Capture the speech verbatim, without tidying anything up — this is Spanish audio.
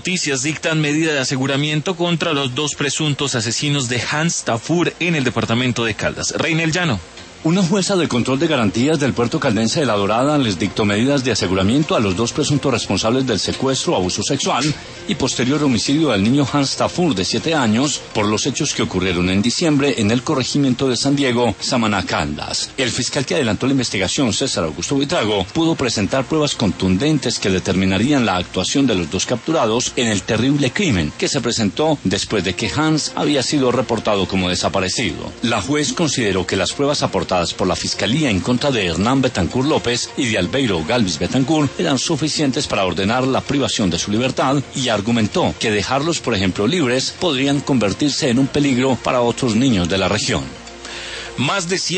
Noticias dictan medida de aseguramiento contra los dos presuntos asesinos de Hans Tafur en el departamento de Caldas. Reinel Llano. Una jueza de control de garantías del puerto caldense de La Dorada les dictó medidas de aseguramiento a los dos presuntos responsables del secuestro, abuso sexual y posterior homicidio del niño Hans Tafur, de siete años, por los hechos que ocurrieron en diciembre en el corregimiento de San Diego, Samaná, Caldas. El fiscal que adelantó la investigación, César Augusto Buitrago, pudo presentar pruebas contundentes que determinarían la actuación de los dos capturados en el terrible crimen que se presentó después de que Hans había sido reportado como desaparecido. La juez consideró que las pruebas aportadas por la Fiscalía en contra de Hernán Betancur López y de Albeiro Galvis Betancur eran suficientes para ordenar la privación de su libertad y argumentó que dejarlos, por ejemplo, libres podrían convertirse en un peligro para otros niños de la región. Más de cien